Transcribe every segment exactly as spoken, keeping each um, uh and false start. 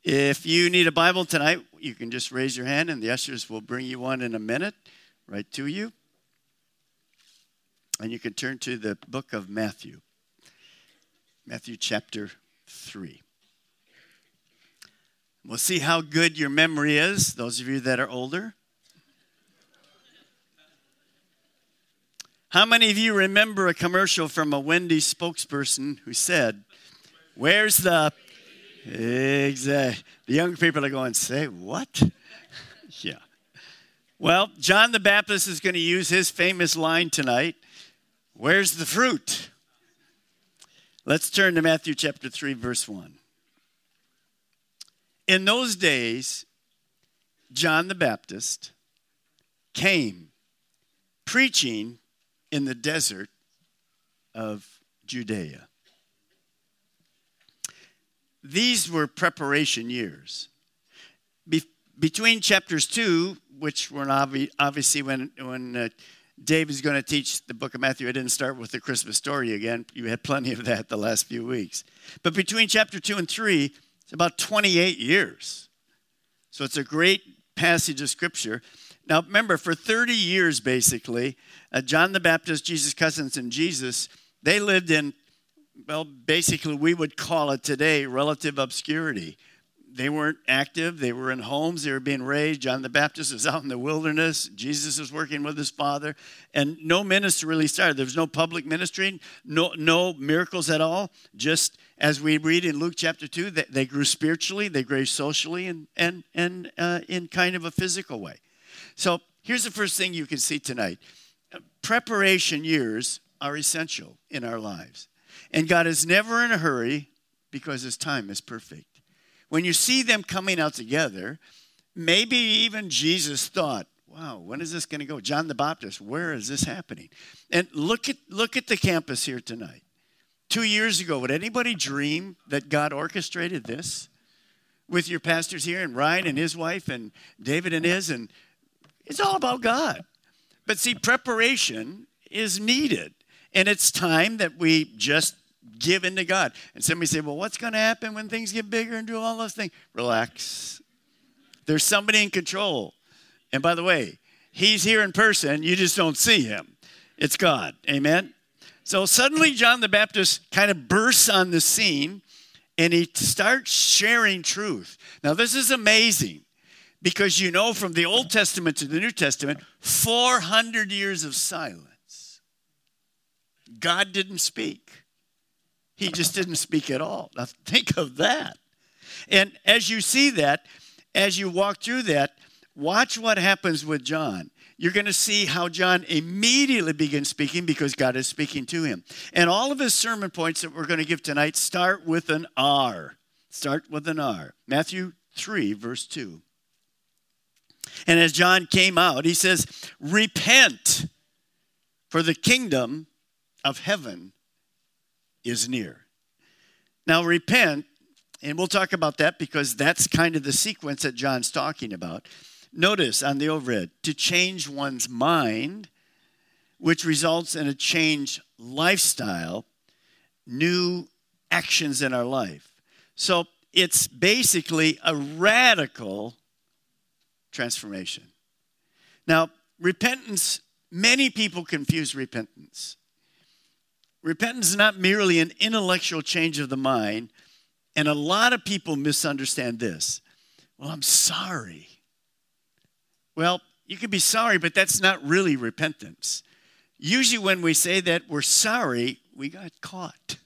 If you need a Bible tonight, you can just raise your hand and the ushers will bring you one in a minute right to you. And you can turn to the book of Matthew, Matthew chapter three. We'll see how good your memory is, those of you that are older. How many of you remember a commercial from a Wendy's spokesperson who said, "Where's the..." Exactly. The young people are going, "Say what?" Yeah. Well, John the Baptist is going to use his famous line tonight, "Where's the fruit?" Let's turn to Matthew chapter three, verse one. In those days, John the Baptist came preaching in the desert of Judea. These were preparation years. Be- between chapters two, which were obvi- obviously when, when uh, Dave is going to teach the book of Matthew, I didn't start with the Christmas story again. You had plenty of that the last few weeks. But between chapter two and three, it's about twenty-eight years. So it's a great passage of Scripture. Now, remember, for thirty years, basically, uh, John the Baptist, Jesus' cousins, and Jesus, they lived in, well, basically, we would call it today relative obscurity. They weren't active. They were in homes. They were being raised. John the Baptist was out in the wilderness. Jesus was working with his Father. And no ministry really started. There was no public ministry, no, no miracles at all. Just as we read in Luke chapter two, they, they grew spiritually, they grew socially, and, and, and uh, in kind of a physical way. So here's the first thing you can see tonight. Preparation years are essential in our lives. And God is never in a hurry because his time is perfect. When you see them coming out together, maybe even Jesus thought, wow, when is this going to go? John the Baptist, where is this happening? And look at look at the campus here tonight. Two years ago, would anybody dream that God orchestrated this with your pastors here and Ryan and his wife and David and his? And it's all about God. But see, preparation is needed. And it's time that we just give in to God. And somebody say, well, what's going to happen when things get bigger and do all those things? Relax. There's somebody in control. And by the way, he's here in person. You just don't see him. It's God. Amen? So suddenly John the Baptist kind of bursts on the scene and he starts sharing truth. Now, this is amazing because you know from the Old Testament to the New Testament, four hundred years of silence. God didn't speak. He just didn't speak at all. Now think of that. And as you see that, as you walk through that, watch what happens with John. You're going to see how John immediately begins speaking because God is speaking to him. And all of his sermon points that we're going to give tonight start with an R. Start with an R. Matthew three, verse two. And as John came out, he says, repent, for the kingdom of heaven is near. Now, repent, and we'll talk about that because that's kind of the sequence that John's talking about. Notice on the overhead, to change one's mind, which results in a changed lifestyle, new actions in our life. So it's basically a radical transformation. Now, repentance, many people confuse repentance. Repentance is not merely an intellectual change of the mind, and a lot of people misunderstand this. Well, I'm sorry. Well, you can be sorry, but that's not really repentance. Usually when we say that we're sorry, we got caught.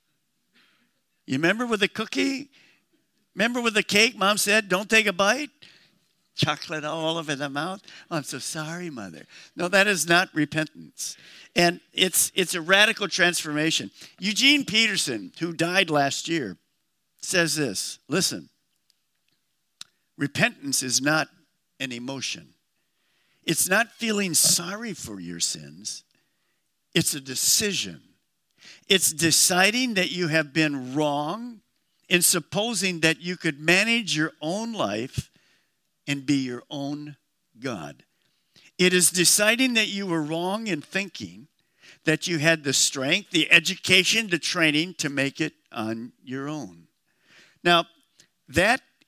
You remember with the cookie? Remember with the cake, Mom said, don't take a bite? Chocolate all over the mouth. Oh, I'm so sorry, Mother. No, that is not repentance. And it's it's a radical transformation. Eugene Peterson, who died last year, says this. Listen, repentance is not an emotion. It's not feeling sorry for your sins. It's a decision. It's deciding that you have been wrong in supposing that you could manage your own life and be your own God. It is deciding that you were wrong in thinking that you had the strength, the education, the training to make it on your own. Now, that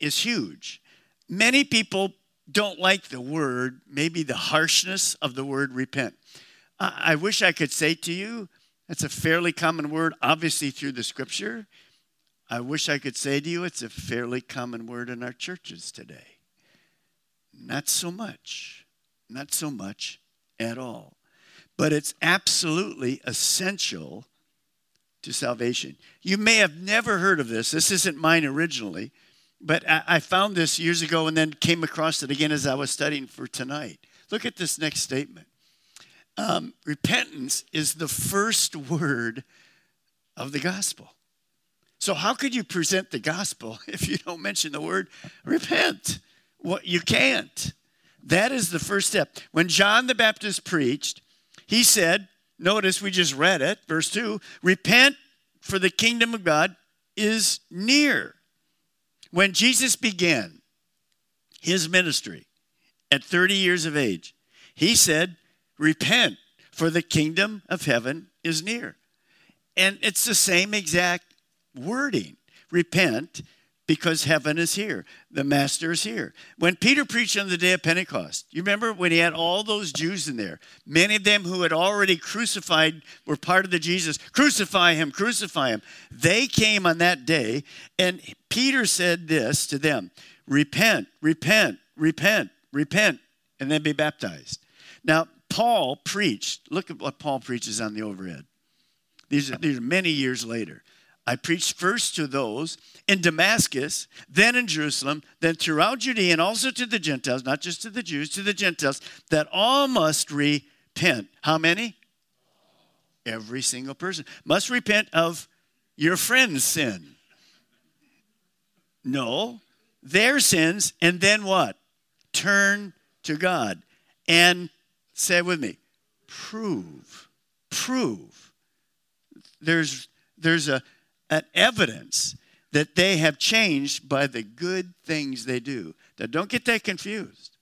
is huge. Many people don't like the word, maybe the harshness of the word repent. I, I wish I could say to you, that's a fairly common word, obviously through the scripture. I wish I could say to you, it's a fairly common word in our churches today. Not so much. Not so much at all. But it's absolutely essential to salvation. You may have never heard of this. This isn't mine originally. But I, I found this years ago and then came across it again as I was studying for tonight. Look at this next statement. Um, repentance is the first word of the gospel. So how could you present the gospel if you don't mention the word repent? Well, you can't. That is the first step. When John the Baptist preached, he said, notice we just read it, verse two, repent for the kingdom of God is near. When Jesus began his ministry at thirty years of age, he said, repent for the kingdom of heaven is near. And it's the same exact wording. Repent because heaven is here. The master is here. When Peter preached on the day of Pentecost, you remember when he had all those Jews in there, many of them who had already crucified were part of the Jesus, crucify him, crucify him. They came on that day, and Peter said this to them, repent, repent, repent, repent, and then be baptized. Now, Paul preached, look at what Paul preaches on the overhead. These are, these are many years later. I preached first to those in Damascus, then in Jerusalem, then throughout Judea, and also to the Gentiles, not just to the Jews, to the Gentiles, that all must repent. How many? Every single person must repent of your friend's sin. No, their sins, and then what? Turn to God. And say it with me, prove, prove. There's, there's a an evidence that they have changed by the good things they do. Now, don't get that confused.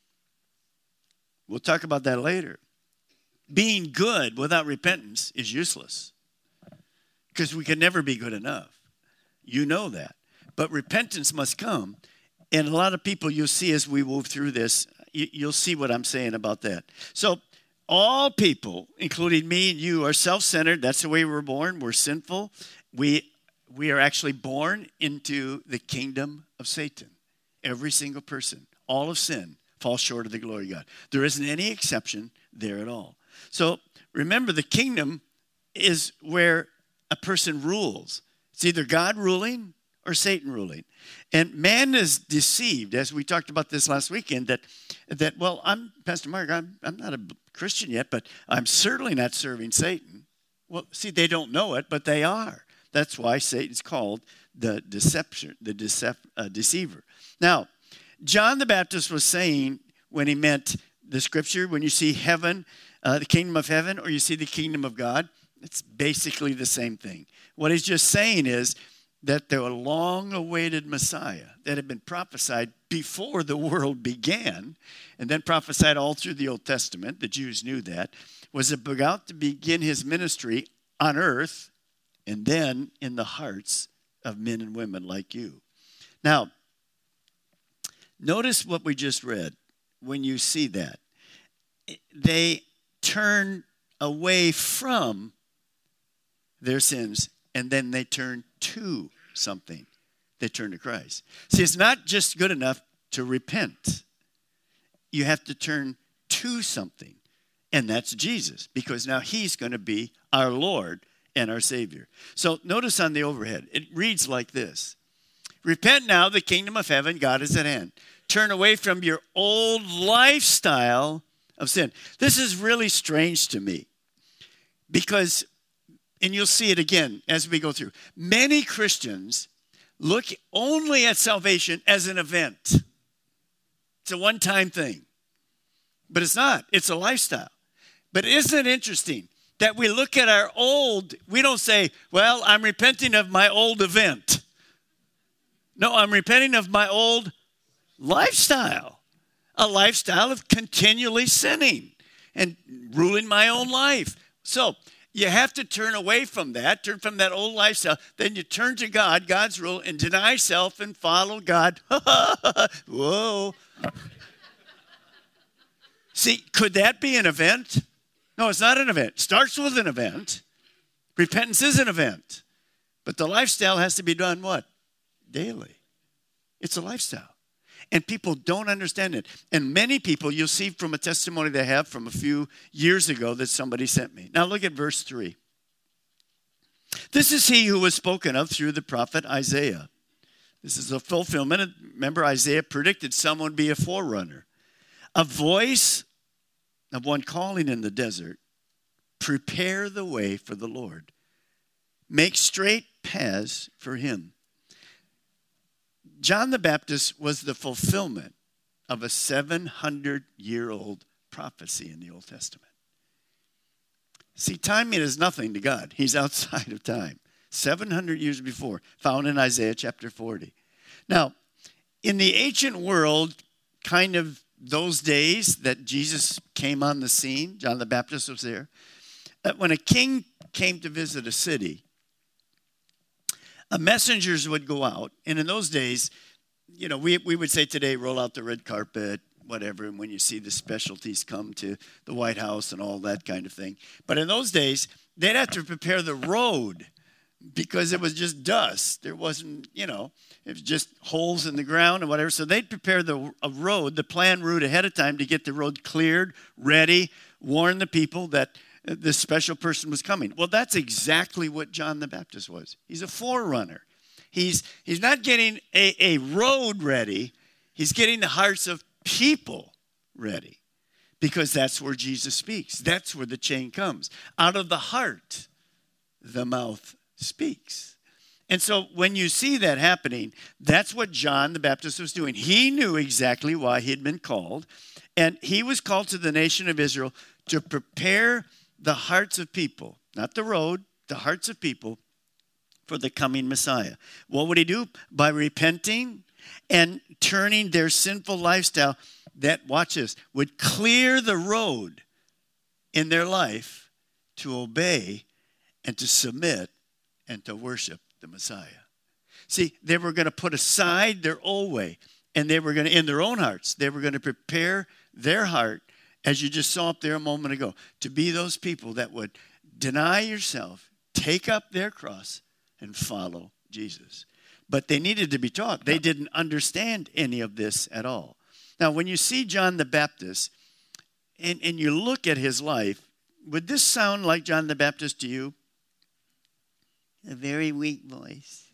We'll talk about that later. Being good without repentance is useless because we can never be good enough. You know that. But repentance must come. And a lot of people you'll see as we move through this, you'll see what I'm saying about that. So all people, including me and you, are self-centered. That's the way we're born. We're sinful. We we are actually born into the kingdom of Satan. Every single person, all of sin, falls short of the glory of God. There isn't any exception there at all. So remember, the kingdom is where a person rules. It's either God ruling or Satan ruling. And man is deceived, as we talked about this last weekend, that, that well, I'm, Pastor Mark, I'm, I'm not a Christian yet, but I'm certainly not serving Satan. Well, see, they don't know it, but they are. That's why Satan's called the deception, the decep, uh, deceiver. Now, John the Baptist was saying when he meant the scripture, when you see heaven, uh, the kingdom of heaven, or you see the kingdom of God, it's basically the same thing. What he's just saying is that the long-awaited Messiah that had been prophesied before the world began, and then prophesied all through the Old Testament, the Jews knew that, was about to begin his ministry on earth and then in the hearts of men and women like you. Now, notice what we just read when you see that. They turn away from their sins and then they turn to something. They turn to Christ. See, it's not just good enough to repent. You have to turn to something, and that's Jesus, because now he's going to be our Lord and our Savior. So notice on the overhead, it reads like this. Repent now, the kingdom of heaven, God is at hand. Turn away from your old lifestyle of sin. This is really strange to me because, and you'll see it again as we go through, many Christians look only at salvation as an event. It's a one-time thing. But it's not. It's a lifestyle. But isn't it interesting that we look at our old, we don't say, well, I'm repenting of my old event. No, I'm repenting of my old lifestyle. A lifestyle of continually sinning and ruling my own life. So You have to turn away from that, turn from that old lifestyle. Then you turn to God, God's rule, and deny self and follow God. Whoa. See, could that be an event? No, it's not an event. It starts with an event. Repentance is an event. But the lifestyle has to be done what? Daily. It's a lifestyle. And people don't understand it. And many people, you'll see from a testimony they have from a few years ago that somebody sent me. Now look at verse three. This is he who was spoken of through the prophet Isaiah. This is a fulfillment. Remember, Isaiah predicted someone would be a forerunner. A voice of one calling in the desert, prepare the way for the Lord. Make straight paths for him. John the Baptist was the fulfillment of a seven hundred year old prophecy in the Old Testament. See, timing is nothing to God. He's outside of time. seven hundred years before, found in Isaiah chapter forty. Now, in the ancient world, kind of those days that Jesus came on the scene, John the Baptist was there, when a king came to visit a city, Uh, messengers would go out, and in those days, you know, we, we would say today, roll out the red carpet, whatever, and when you see the specialties come to the White House and all that kind of thing. But in those days, they'd have to prepare the road because it was just dust. There wasn't, you know, it was just holes in the ground and whatever. So they'd prepare the a road, the planned route ahead of time to get the road cleared, ready, warn the people that this special person was coming. Well, that's exactly what John the Baptist was. He's a forerunner. He's, he's not getting a, a road ready. He's getting the hearts of people ready because that's where Jesus speaks. That's where the chain comes. Out of the heart, the mouth speaks. And so when you see that happening, that's what John the Baptist was doing. He knew exactly why he had been called. And he was called to the nation of Israel to prepare the hearts of people, not the road, the hearts of people for the coming Messiah. What would he do? By repenting and turning their sinful lifestyle that, watch this, would clear the road in their life to obey and to submit and to worship the Messiah. See, they were going to put aside their old way, and they were going to, in their own hearts, they were going to prepare their heart, as you just saw up there a moment ago, to be those people that would deny yourself, take up their cross, and follow Jesus. But they needed to be taught. They didn't understand any of this at all. Now, when you see John the Baptist, and, and you look at his life, would this sound like John the Baptist to you? A very weak voice.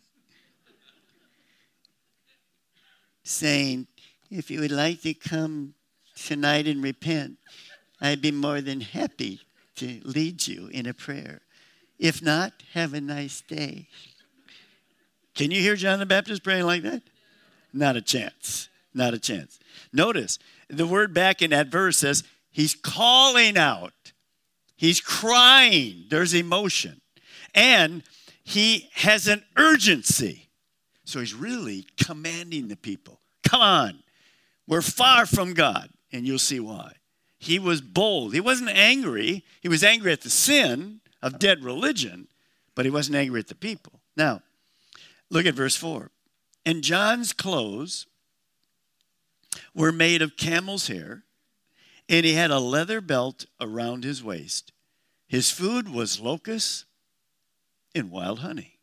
Saying, if you would like to come tonight and repent, I'd be more than happy to lead you in a prayer. If not, have a nice day. Can you hear John the Baptist praying like that? Not a chance. Not a chance. Notice, the word back in that verse says, he's calling out. He's crying. There's emotion. And he has an urgency. So he's really commanding the people. Come on. We're far from God. And you'll see why. He was bold. He wasn't angry. He was angry at the sin of dead religion, but he wasn't angry at the people. Now, look at verse four. And John's clothes were made of camel's hair, and he had a leather belt around his waist. His food was locusts and wild honey.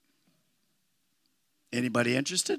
Anybody interested?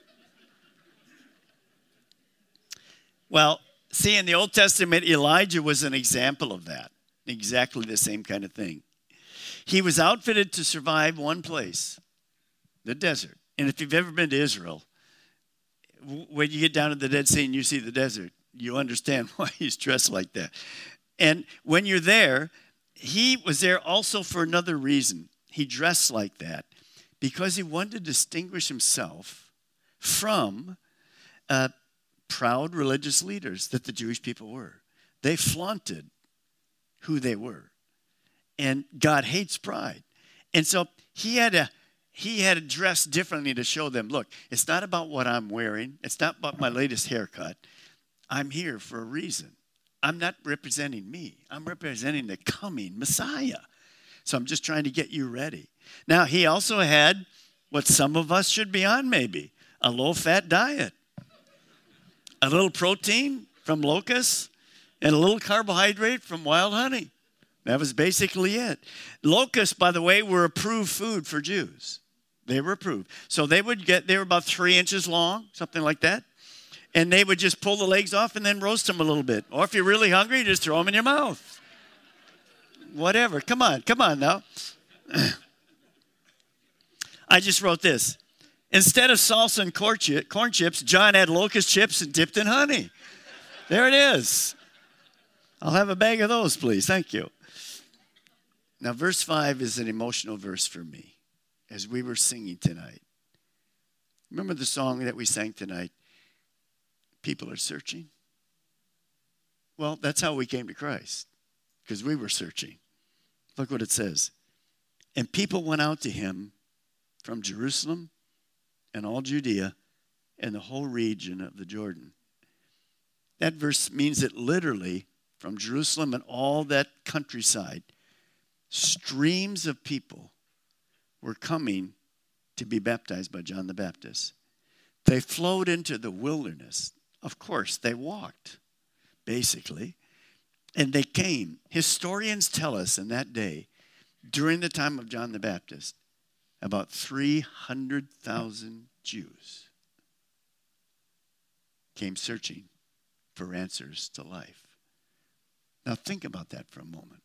Well, see, in the Old Testament, Elijah was an example of that. Exactly the same kind of thing. He was outfitted to survive one place, the desert. And if you've ever been to Israel, when you get down to the Dead Sea and you see the desert, you understand why he's dressed like that. And when you're there, he was there also for another reason. He dressed like that because he wanted to distinguish himself from uh, proud religious leaders that the Jewish people were. They flaunted who they were. And God hates pride. And so he had to he had to dress differently to show them, look, it's not about what I'm wearing. It's not about my latest haircut. I'm here for a reason. I'm not representing me. I'm representing the coming Messiah. So I'm just trying to get you ready. Now, he also had what some of us should be on maybe, a low-fat diet. A little protein from locusts and a little carbohydrate from wild honey. That was basically it. Locusts, by the way, were approved food for Jews. They were approved. So they would get, they were about three inches long, something like that. And they would just pull the legs off and then roast them a little bit. Or if you're really hungry, you just throw them in your mouth. Whatever. Come on. Come on now. I just wrote this. Instead of salsa and corn, chip, corn chips, John had locust chips and dipped in honey. There it is. I'll have a bag of those, please. Thank you. Now, verse five is an emotional verse for me as we were singing tonight. Remember the song that we sang tonight? People are searching. Well, that's how we came to Christ, because we were searching. Look what it says. And people went out to him from Jerusalem and all Judea and the whole region of the Jordan. That verse means that literally from Jerusalem and all that countryside, streams of people were coming to be baptized by John the Baptist. They flowed into the wilderness. Of course, they walked, basically, and they came. Historians tell us in that day, during the time of John the Baptist, about three hundred thousand Jews came searching for answers to life. Now think about that for a moment.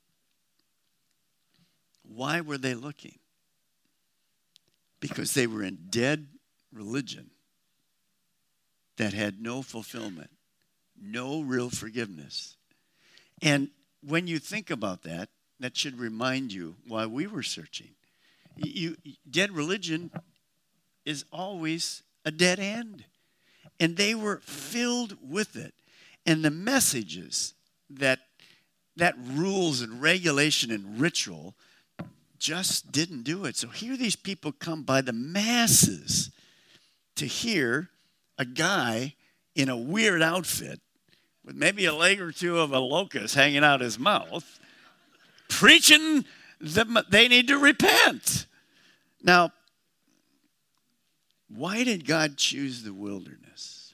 Why were they looking? Because they were in dead religion that had no fulfillment, no real forgiveness. And when you think about that, that should remind you why we were searching. You, dead religion is always a dead end. And they were filled with it. And the messages that that rules and regulation and ritual just didn't do it. So here these people come by the masses to hear a guy in a weird outfit with maybe a leg or two of a locust hanging out his mouth preaching that they need to repent. Now, why did God choose the wilderness?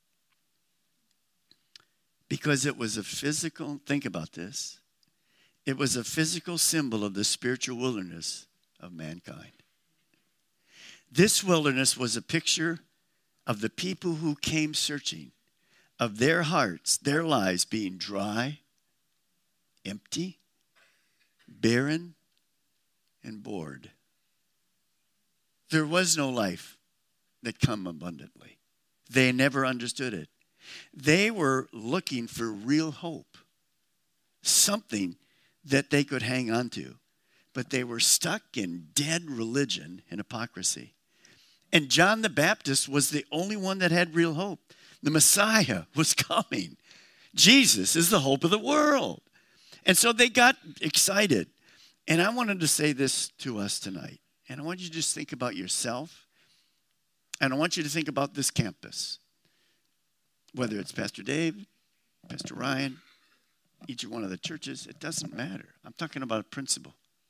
Because it was a physical, think about this, it was a physical symbol of the spiritual wilderness of mankind. This wilderness was a picture of the people who came searching, of their hearts, their lives being dry, empty, barren, and bored. There was no life that come abundantly. They never understood it. They were looking for real hope, something that they could hang on to. But they were stuck in dead religion and hypocrisy. And John the Baptist was the only one that had real hope. The Messiah was coming. Jesus is the hope of the world. And so they got excited. And I wanted to say this to us tonight. And I want you to just think about yourself. And I want you to think about this campus. Whether it's Pastor Dave, Pastor Ryan, each one of the churches, it doesn't matter. I'm talking about a principle.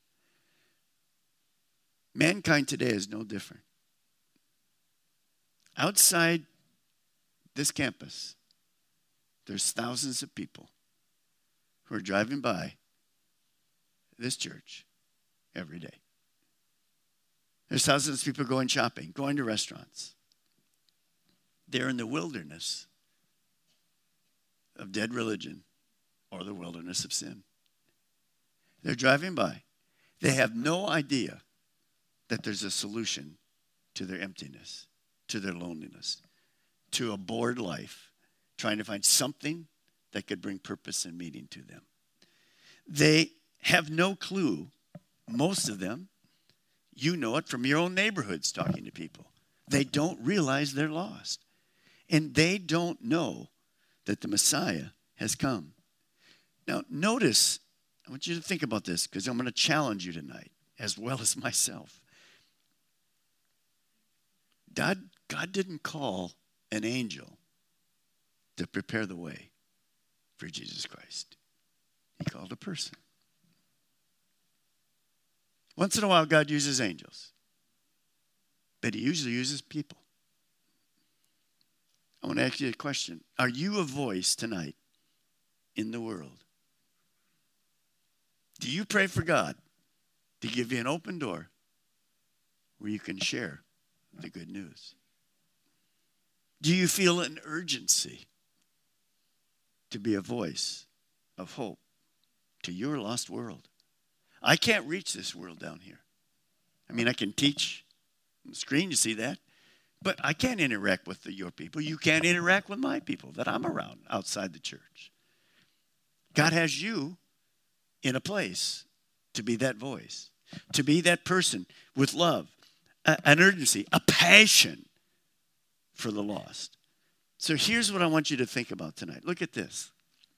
Mankind today is no different. Outside this campus, there's thousands of people who are driving by this church every day. There's thousands of people going shopping, going to restaurants. They're in the wilderness of dead religion or the wilderness of sin. They're driving by. They have no idea that there's a solution to their emptiness, to their loneliness, to a bored life, trying to find something that could bring purpose and meaning to them. They have no clue, most of them. You know it from your own neighborhoods talking to people. They don't realize they're lost. And they don't know that the Messiah has come. Now, notice, I want you to think about this because I'm going to challenge you tonight as well as myself. God, God didn't call an angel to prepare the way for Jesus Christ. He called a person. Once in a while, God uses angels. But he usually uses people. I want to ask you a question. Are you a voice tonight in the world? Do you pray for God to give you an open door where you can share the good news? Do you feel an urgency to be a voice of hope to your lost world? I can't reach this world down here. I mean, I can teach on the screen, you see that? But I can't interact with the, your people. You can't interact with my people that I'm around outside the church. God has you in a place to be that voice, to be that person with love, a, an urgency, a passion for the lost. So here's what I want you to think about tonight. Look at this.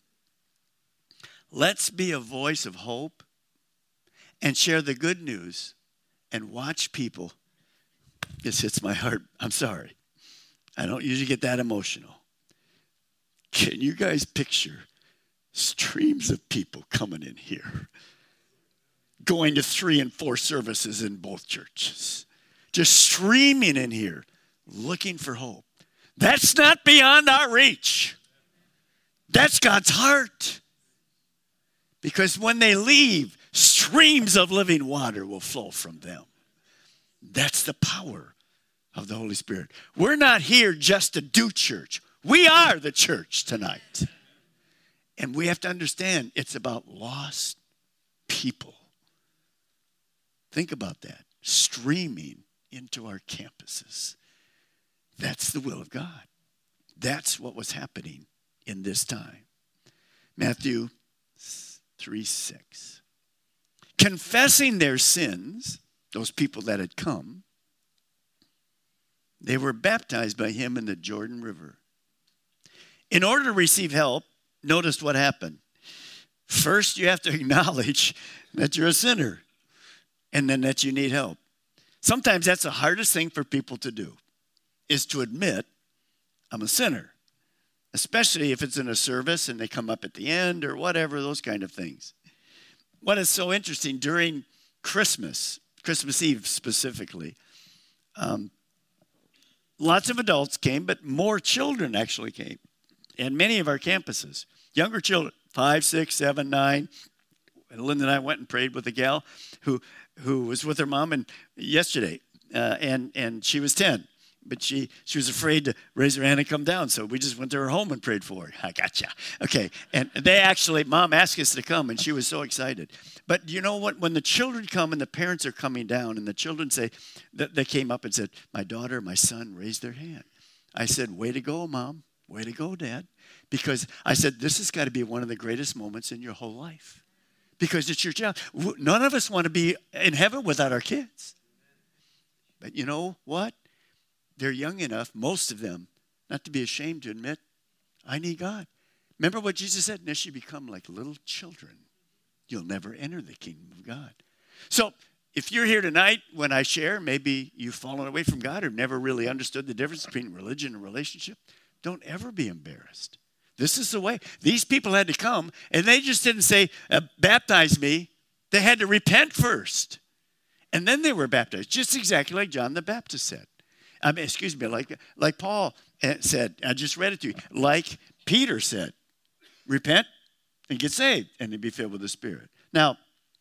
Let's be a voice of hope and share the good news and watch people. This hits my heart. I'm sorry. I don't usually get that emotional. Can you guys picture streams of people coming in here, going to three and four services in both churches, just streaming in here, looking for hope? That's not beyond our reach. That's God's heart. Because when they leave, streams of living water will flow from them. That's the power of the Holy Spirit. We're not here just to do church. We are the church tonight. And we have to understand it's about lost people. Think about that. Streaming into our campuses. That's the will of God. That's what was happening in this time. Matthew three six. Confessing their sins, those people that had come, they were baptized by him in the Jordan River. In order to receive help, notice what happened. First, you have to acknowledge that you're a sinner and then that you need help. Sometimes that's the hardest thing for people to do, is to admit, I'm a sinner, especially if it's in a service and they come up at the end or whatever, those kind of things. What is so interesting, during Christmas, Christmas Eve specifically, um, lots of adults came, but more children actually came. And many of our campuses, younger children, five, six, seven, nine. And Linda and I went and prayed with a gal who who was with her mom and yesterday, uh, and and she was ten, but she she was afraid to raise her hand and come down, so we just went to her home and prayed for her. I gotcha. Okay, and they actually, mom asked us to come, and she was so excited. But you know what? When the children come and the parents are coming down, and the children say, that they came up and said, my daughter, my son raised their hand. I said, way to go, Mom. Way to go, Dad. Because I said, this has got to be one of the greatest moments in your whole life. Because it's your child. None of us want to be in heaven without our kids. But you know what? They're young enough, most of them, not to be ashamed to admit, I need God. Remember what Jesus said? Unless you become like little children, you'll never enter the kingdom of God. So if you're here tonight, when I share, maybe you've fallen away from God or never really understood the difference between religion and relationship, don't ever be embarrassed. This is the way. These people had to come, and they just didn't say, uh, baptize me. They had to repent first. And then they were baptized, just exactly like John the Baptist said. I mean, excuse me, like, like Paul said. I just read it to you. Like Peter said, repent and get saved, and then be filled with the Spirit. Now,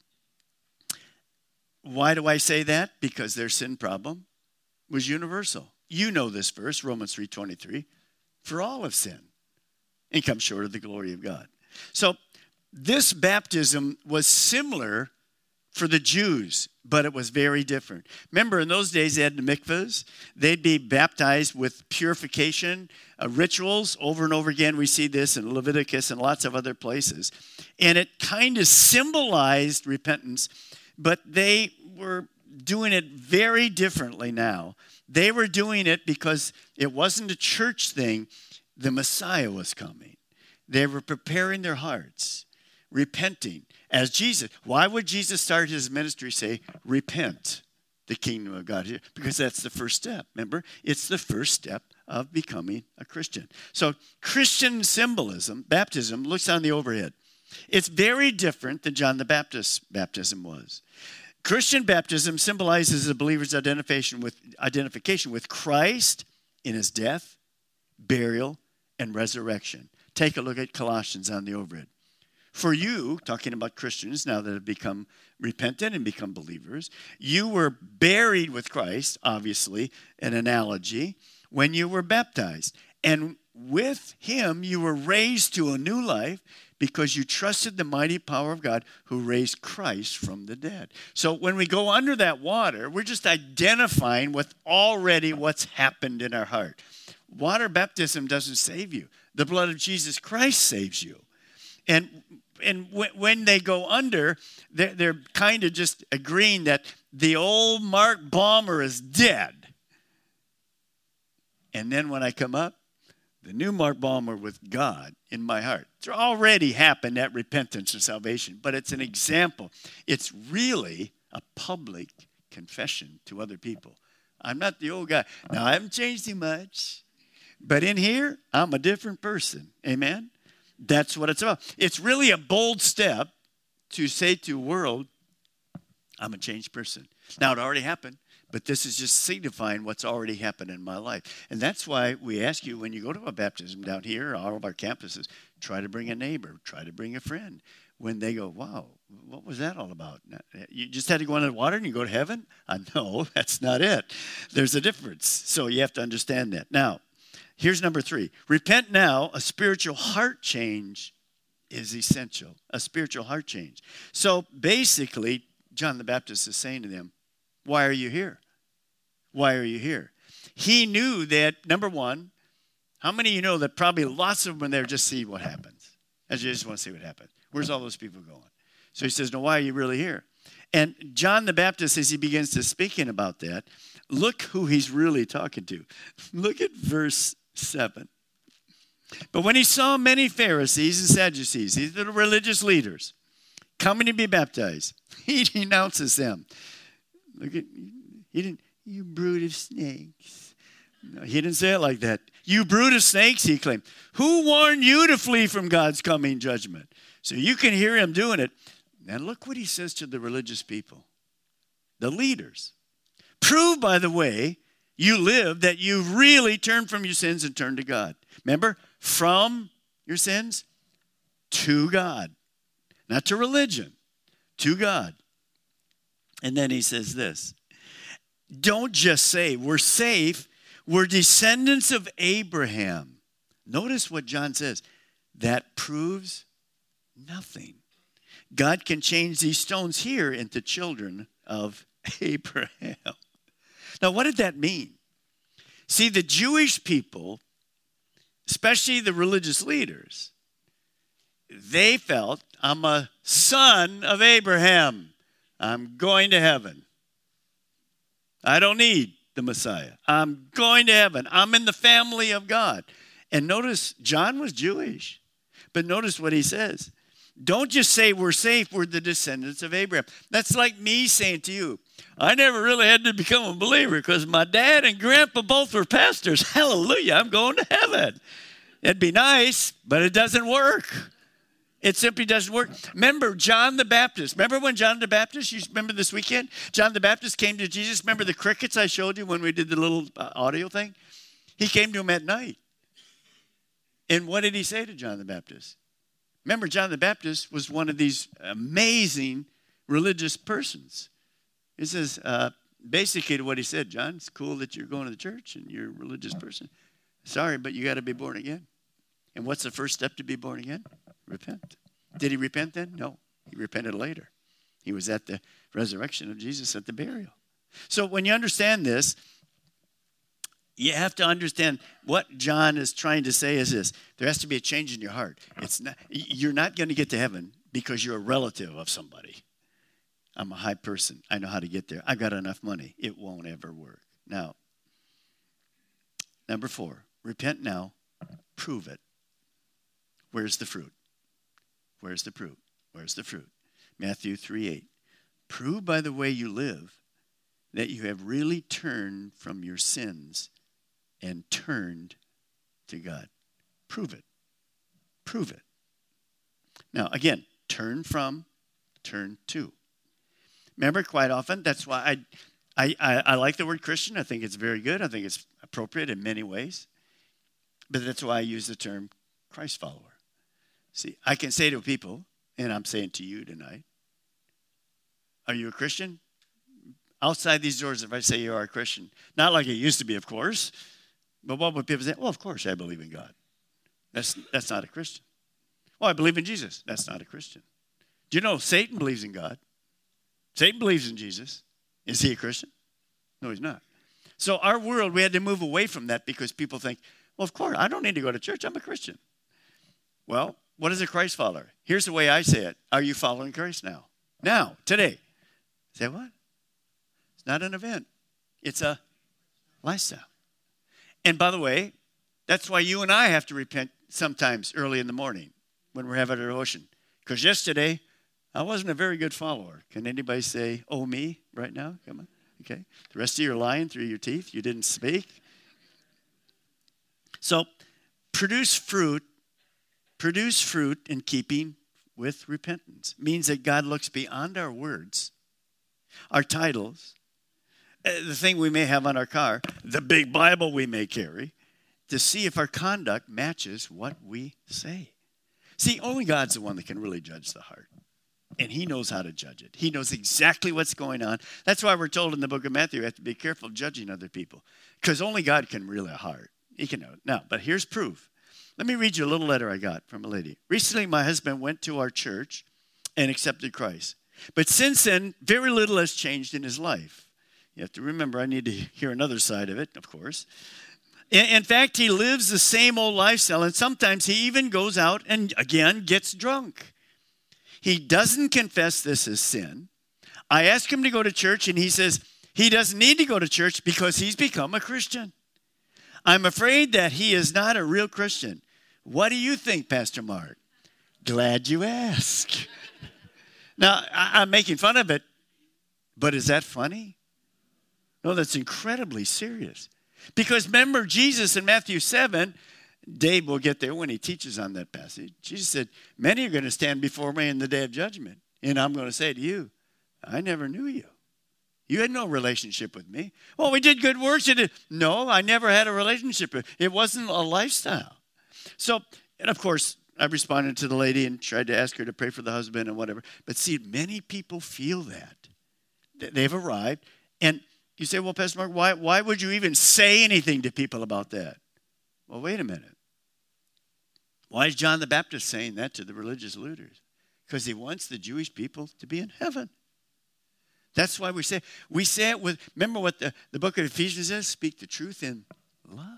why do I say that? Because their sin problem was universal. You know this verse, Romans three twenty-three. For all have sinned and come short of the glory of God. So this baptism was similar for the Jews, but it was very different. Remember, in those days, they had the mikvahs. They'd be baptized with purification uh, rituals over and over again. We see this in Leviticus and lots of other places. And it kind of symbolized repentance, but they were doing it very differently now. They were doing it because it wasn't a church thing. The Messiah was coming. They were preparing their hearts, repenting. As Jesus, why would Jesus start his ministry say, repent, the kingdom of God? Because that's the first step. Remember, it's the first step of becoming a Christian. So Christian symbolism, baptism, looks on the overhead. It's very different than John the Baptist's baptism was. Christian baptism symbolizes a believer's identification with, identification with Christ in his death, burial, and resurrection. Take a look at Colossians on the overhead. For you, talking about Christians now that have become repentant and become believers, you were buried with Christ, obviously, an analogy, when you were baptized. And with him you were raised to a new life because you trusted the mighty power of God who raised Christ from the dead. So when we go under that water, we're just identifying with already what's happened in our heart. Water baptism doesn't save you. The blood of Jesus Christ saves you. And and when they go under, they're, they're kind of just agreeing that the old Mark Balmer is dead. And then when I come up, the new Mark Balmer with God in my heart. It's already happened at repentance and salvation, but it's an example. It's really a public confession to other people. I'm not the old guy. Now, I haven't changed too much, but in here, I'm a different person. Amen? That's what it's about. It's really a bold step to say to the world, I'm a changed person. Now, it already happened, but this is just signifying what's already happened in my life. And that's why we ask you, when you go to a baptism down here, all of our campuses, try to bring a neighbor, try to bring a friend. When they go, wow, what was that all about? You just had to go into the water and you go to heaven? Uh, no, that's not it. There's a difference. So you have to understand that. Now, here's number three. Repent now. A spiritual heart change is essential. A spiritual heart change. So basically, John the Baptist is saying to them, why are you here? Why are you here? He knew that, number one, how many of you know that probably lots of them are there just see what happens? I just want to see what happens. Where's all those people going? So he says, no, why are you really here? And John the Baptist, as he begins to speaking about that, look who he's really talking to. Look at verse seven. But when he saw many Pharisees and Sadducees, these are the religious leaders, coming to be baptized, he denounces them. Look at, he didn't, you brood of snakes. No, he didn't say it like that. You brood of snakes, he claimed. Who warned you to flee from God's coming judgment? So you can hear him doing it. And look what he says to the religious people, the leaders. Prove, by the way, you live that you really turned from your sins and turned to God. Remember, from your sins to God. Not to religion, to God. And then he says this. Don't just say, we're safe. We're descendants of Abraham. Notice what John says. That proves nothing. God can change these stones here into children of Abraham. Now, what did that mean? See, the Jewish people, especially the religious leaders, they felt, I'm a son of Abraham. I'm going to heaven. I don't need the Messiah. I'm going to heaven. I'm in the family of God. And notice, John was Jewish. But notice what he says. Don't just say we're safe, we're the descendants of Abraham. That's like me saying to you, I never really had to become a believer because my dad and grandpa both were pastors. Hallelujah, I'm going to heaven. It'd be nice, but it doesn't work. It simply doesn't work. Remember John the Baptist. Remember when John the Baptist, you remember this weekend? John the Baptist came to Jesus. Remember the crickets I showed you when we did the little uh, audio thing? He came to him at night. And what did he say to John the Baptist? Remember, John the Baptist was one of these amazing religious persons. He says, uh, basically what he said, John, it's cool that you're going to the church and you're a religious person. Sorry, but you got to be born again. And what's the first step to be born again? Repent. Did he repent then? No. He repented later. He was at the resurrection of Jesus, at the burial. So when you understand this, you have to understand what John is trying to say is this. There has to be a change in your heart. It's not, you're not going to get to heaven because you're a relative of somebody. I'm a high person. I know how to get there. I got enough money. It won't ever work. Now, number four, repent now, prove it. Where's the fruit? Where's the fruit? Where's the fruit? Matthew three eight. Prove by the way you live that you have really turned from your sins and turned to God. Prove it. Prove it. Now, again, turn from, turn to. Remember, quite often, that's why I, I, I, I like the word Christian. I think it's very good. I think it's appropriate in many ways. But that's why I use the term Christ follower. See, I can say to people, and I'm saying to you tonight, are you a Christian? Outside these doors, if I say you are a Christian, not like it used to be, of course, but what would people say? Well, of course, I believe in God. That's, that's not a Christian. Well, I believe in Jesus. That's not a Christian. Do you know Satan believes in God? Satan believes in Jesus. Is he a Christian? No, he's not. So our world, we had to move away from that because people think, well, of course, I don't need to go to church. I'm a Christian. Well, what is a Christ follower? Here's the way I say it. Are you following Christ now? Now, today. Say what? It's not an event. It's a lifestyle. And by the way, that's why you and I have to repent sometimes early in the morning when we're having our devotion. Because yesterday, I wasn't a very good follower. Can anybody say, oh, me, right now? Come on. Okay. The rest of you are lying through your teeth. You didn't speak. So, produce fruit. Produce fruit in keeping with repentance. Means that God looks beyond our words, our titles, the thing we may have on our car, the big Bible we may carry, to see if our conduct matches what we say. See, only God's the one that can really judge the heart. And he knows how to judge it. He knows exactly what's going on. That's why we're told in the book of Matthew, we have to be careful judging other people. Because only God can read a heart. He can know it. Now, but here's proof. Let me read you a little letter I got from a lady. Recently, my husband went to our church and accepted Christ. But since then, very little has changed in his life. You have to remember, I need to hear another side of it, of course. In fact, he lives the same old lifestyle, and sometimes he even goes out and, again, gets drunk. He doesn't confess this as sin. I ask him to go to church, and he says he doesn't need to go to church because he's become a Christian. I'm afraid that he is not a real Christian. What do you think, Pastor Mark? Glad you asked. Now, I, I'm making fun of it, but is that funny? No, that's incredibly serious. Because remember Jesus in Matthew seven, Dave will get there when he teaches on that passage. Jesus said, many are going to stand before me in the day of judgment. And I'm going to say to you, I never knew you. You had no relationship with me. Well, we did good works. You did. No, I never had a relationship. It wasn't a lifestyle. So, and of course, I responded to the lady and tried to ask her to pray for the husband and whatever. But see, many people feel that. They've arrived. And you say, well, Pastor Mark, why, why would you even say anything to people about that? Well, wait a minute. Why is John the Baptist saying that to the religious leaders? Because he wants the Jewish people to be in heaven. That's why we say, we say it with, remember what the, the book of Ephesians says? Speak the truth in love.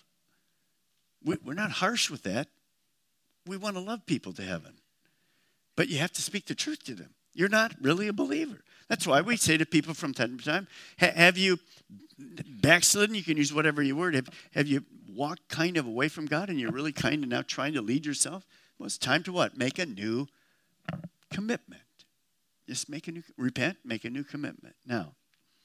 We, we're not harsh with that. We want to love people to heaven. But you have to speak the truth to them. You're not really a believer. That's why we say to people from time to time, have you backslidden? You can use whatever you word. Have, have you walked kind of away from God and you're really kind of now trying to lead yourself? Well, it's time to what? Make a new commitment. Just make a new, repent, make a new commitment. Now,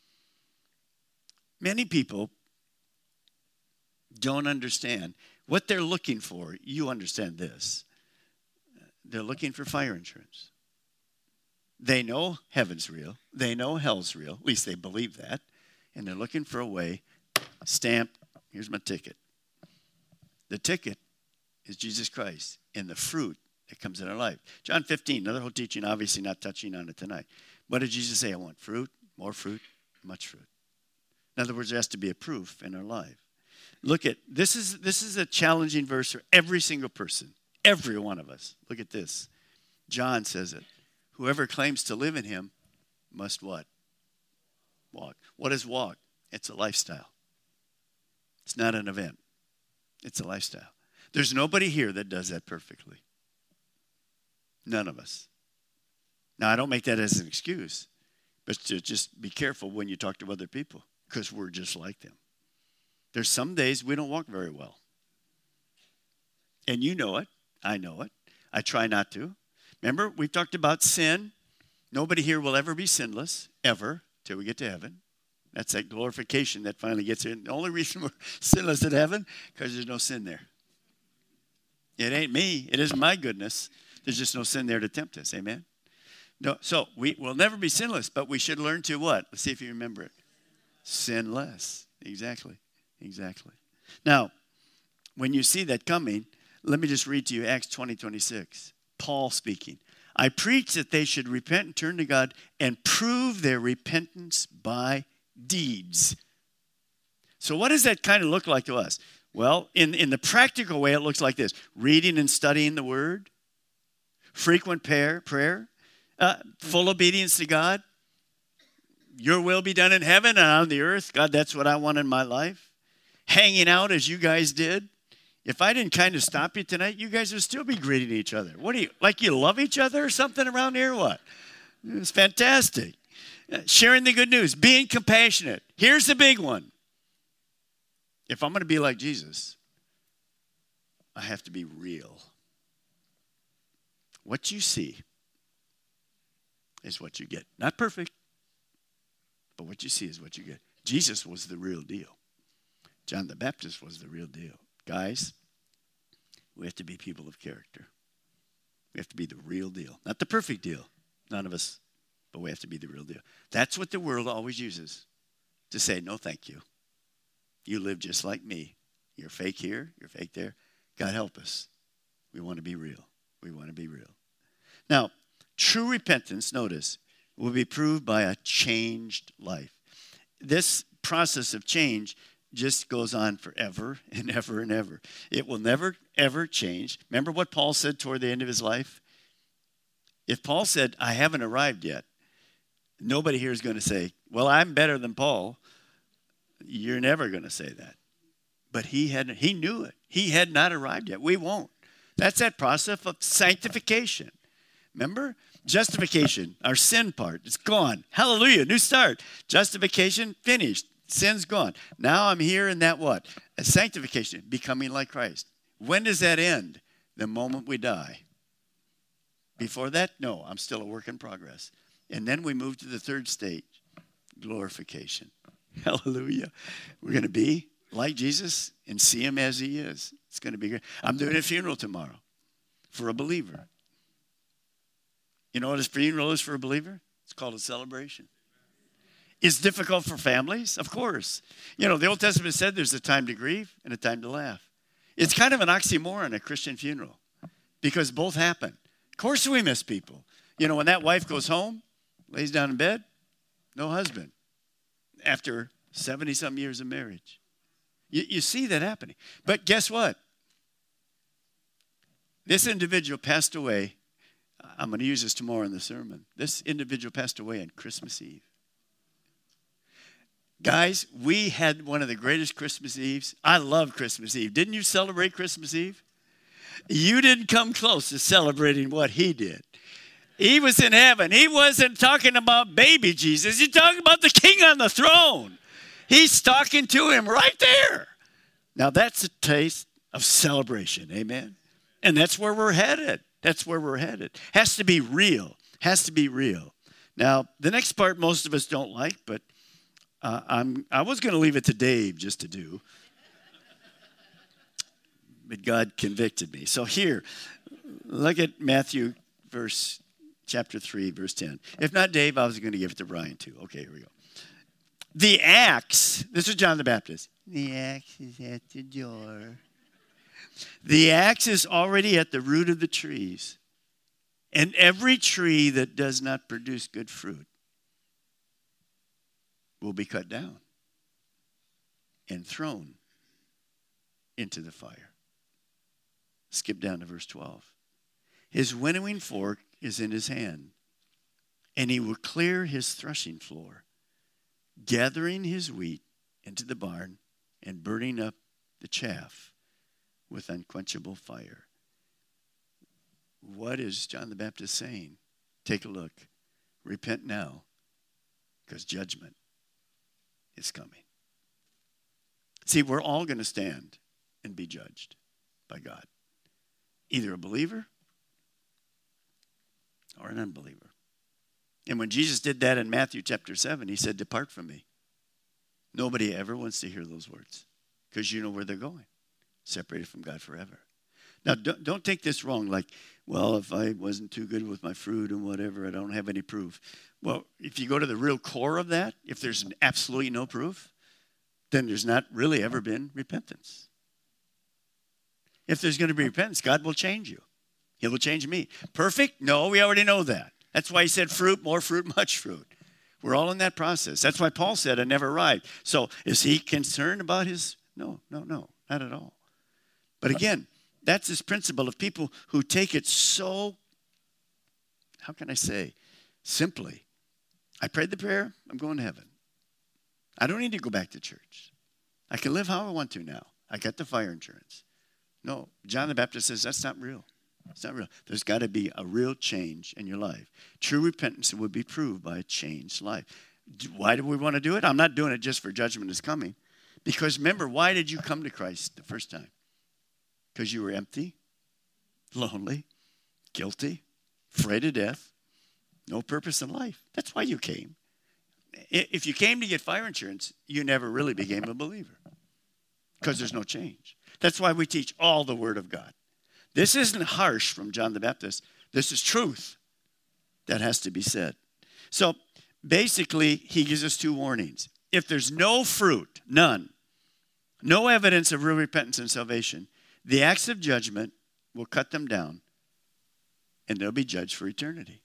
many people don't understand what they're looking for. You understand this. They're looking for fire insurance. They know heaven's real. They know hell's real. At least they believe that. And they're looking for a way, stamp, here's my ticket. The ticket is Jesus Christ and the fruit that comes in our life. John fifteen, another whole teaching, obviously not touching on it tonight. What did Jesus say? I want fruit, more fruit, much fruit. In other words, there has to be a proof in our life. Look at, this is this is a challenging verse for every single person, every one of us. Look at this. John says it. Whoever claims to live in him must what? Walk. What is walk? It's a lifestyle. It's not an event. It's a lifestyle. There's nobody here that does that perfectly. None of us. Now, I don't make that as an excuse, but to just be careful when you talk to other people because we're just like them. There's some days we don't walk very well. And you know it. I know it. I try not to. Remember, we talked about sin. Nobody here will ever be sinless, ever, till we get to heaven. That's that glorification that finally gets in. The only reason we're sinless in heaven, because there's no sin there. It ain't me. It isn't my goodness. There's just no sin there to tempt us. Amen? No, so we will never be sinless, but we should learn to what? Let's see if you remember it. Sin less. Exactly. Exactly. Now, when you see that coming, let me just read to you Acts twenty, twenty-six. Paul speaking. I preach that they should repent and turn to God and prove their repentance by deeds. So what does that kind of look like to us? Well, in, in the practical way, it looks like this. Reading and studying the Word. Frequent prayer. prayer uh, full obedience to God. Your will be done in heaven and on the earth. God, that's what I want in my life. Hanging out as you guys did. If I didn't kind of stop you tonight, you guys would still be greeting each other. What do you, like you love each other or something around here or what? It's fantastic. Sharing the good news, being compassionate. Here's the big one. If I'm going to be like Jesus, I have to be real. What you see is what you get. Not perfect, but what you see is what you get. Jesus was the real deal. John the Baptist was the real deal. Guys, we have to be people of character. We have to be the real deal. Not the perfect deal. None of us, but we have to be the real deal. That's what the world always uses to say, no, thank you. You live just like me. You're fake here, you're fake there. God help us. We want to be real. We want to be real. Now, true repentance, notice, will be proved by a changed life. This process of change just goes on forever and ever and ever. It will never, ever change. Remember what Paul said toward the end of his life? If Paul said, I haven't arrived yet, nobody here is going to say, well, I'm better than Paul. You're never going to say that. But he had, he knew it. He had not arrived yet. We won't. That's that process of sanctification. Remember? Justification, our sin part, it's gone. Hallelujah, new start. Justification, finished. Sin's gone. Now I'm here in that what? A sanctification, becoming like Christ. When does that end? The moment we die. Before that, no, I'm still a work in progress. And then we move to the third stage, glorification. Hallelujah. We're going to be like Jesus and see him as he is. It's going to be great. I'm doing a funeral tomorrow for a believer. You know what a funeral is for a believer? It's called a celebration. It's difficult for families, of course. You know, the Old Testament said there's a time to grieve and a time to laugh. It's kind of an oxymoron, a Christian funeral, because both happen. Of course we miss people. You know, when that wife goes home, lays down in bed, no husband, after seventy-some years of marriage. You, you see that happening. But guess what? This individual passed away. I'm going to use this tomorrow in the sermon. This individual passed away on Christmas Eve. Guys, we had one of the greatest Christmas Eves. I love Christmas Eve. Didn't you celebrate Christmas Eve? You didn't come close to celebrating what he did. He was in heaven. He wasn't talking about baby Jesus. He's talking about the king on the throne. He's talking to him right there. Now, that's a taste of celebration. Amen? And that's where we're headed. That's where we're headed. Has to be real. Has to be real. Now, the next part most of us don't like, but Uh, I'm, I was going to leave it to Dave just to do. But God convicted me. So here, look at Matthew verse, chapter three, verse ten. If not Dave, I was going to give it to Brian too. Okay, here we go. The axe, this is John the Baptist. The axe is at the door. The axe is already at the root of the trees. And every tree that does not produce good fruit will be cut down and thrown into the fire. Skip down to verse twelve. His winnowing fork is in his hand, and he will clear his threshing floor, gathering his wheat into the barn and burning up the chaff with unquenchable fire. What is John the Baptist saying? Take a look. Repent now, because judgment is coming. See, we're all going to stand and be judged by God. Either a believer or an unbeliever. And when Jesus did that in Matthew chapter seven, he said, depart from me. Nobody ever wants to hear those words because you know where they're going. Separated from God forever. Now, don't, don't take this wrong, like, well, if I wasn't too good with my fruit and whatever, I don't have any proof. Well, if you go to the real core of that, if there's absolutely no proof, then there's not really ever been repentance. If there's going to be repentance, God will change you. He will change me. Perfect? No, we already know that. That's why he said fruit, more fruit, much fruit. We're all in that process. That's why Paul said, I never arrived. So is he concerned about his? No, no, no, not at all. But again, that's this principle of people who take it so, how can I say, simply. I prayed the prayer, I'm going to heaven. I don't need to go back to church. I can live how I want to now. I got the fire insurance. No, John the Baptist says that's not real. It's not real. There's got to be a real change in your life. True repentance would be proved by a changed life. Why do we want to do it? I'm not doing it just for judgment is coming. Because remember, why did you come to Christ the first time? Because you were empty, lonely, guilty, afraid of death, no purpose in life. That's why you came. If you came to get fire insurance, you never really became a believer because there's no change. That's why we teach all the Word of God. This isn't harsh from John the Baptist. This is truth that has to be said. So basically, he gives us two warnings. If there's no fruit, none, no evidence of real repentance and salvation, the acts of judgment will cut them down, and they'll be judged for eternity.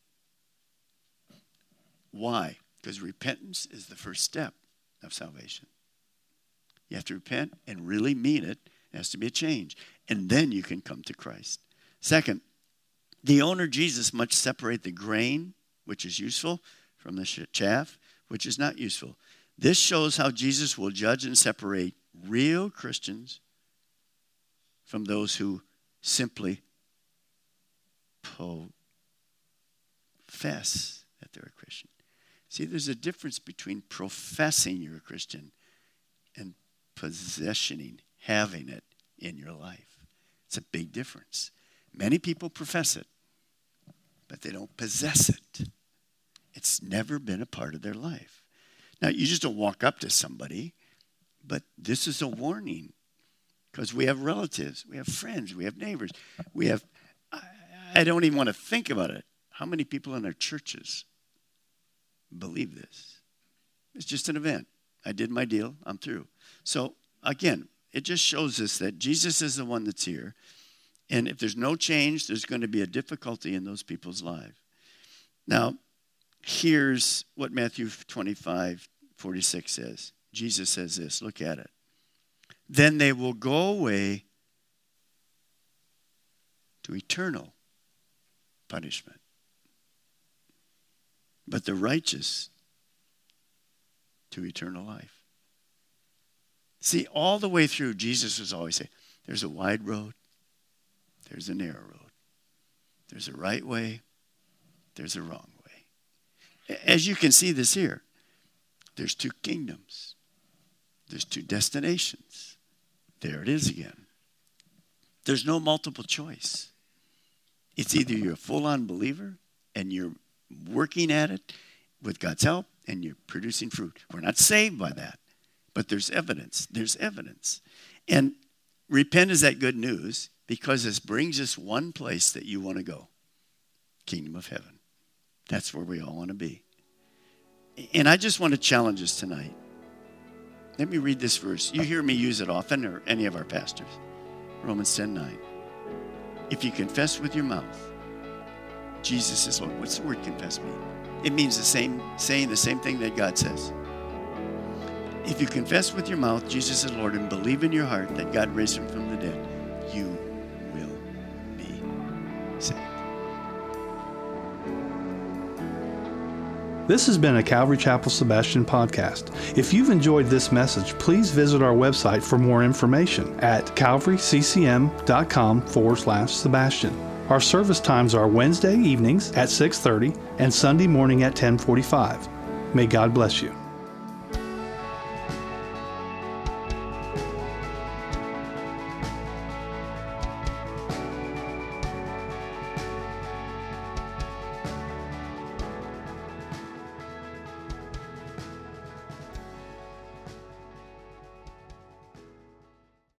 Why? Because repentance is the first step of salvation. You have to repent and really mean it. It has to be a change. And then you can come to Christ. Second, the owner Jesus must separate the grain, which is useful, from the chaff, which is not useful. This shows how Jesus will judge and separate real Christians from those who simply profess that they're a Christian. See, there's a difference between professing you're a Christian and possessioning, having it in your life. It's a big difference. Many people profess it, but they don't possess it. It's never been a part of their life. Now, you just don't walk up to somebody, but this is a warning because we have relatives, we have friends, we have neighbors, we have, I, I don't even want to think about it. How many people in our churches believe this? It's just an event. I did my deal. I'm through. So again, it just shows us that Jesus is the one that's here. And if there's no change, there's going to be a difficulty in those people's lives. Now, here's what Matthew twenty-five forty-six says. Jesus says this. Look at it. Then they will go away to eternal punishment. But the righteous to eternal life. See, all the way through, Jesus was always saying, there's a wide road, there's a narrow road. There's a right way, there's a wrong way. As you can see this here, there's two kingdoms. There's two destinations. There it is again. There's no multiple choice. It's either you're a full-on believer and you're working at it with God's help and you're producing fruit. We're not saved by that, but there's evidence. There's evidence. And repent is that good news because this brings us one place that you want to go. Kingdom of heaven. That's where we all want to be. And I just want to challenge us tonight. Let me read this verse. You hear me use it often, or any of our pastors. Romans ten nine. If you confess with your mouth, Jesus is Lord. What's the word confess mean? It means the same, saying the same thing that God says. If you confess with your mouth Jesus is Lord and believe in your heart that God raised him from the dead, you will be saved. This has been a Calvary Chapel Sebastian podcast. If you've enjoyed this message, please visit our website for more information at calvaryccm.com forward slash Sebastian. Our service times are Wednesday evenings at six thirty and Sunday morning at ten forty-five. May God bless you.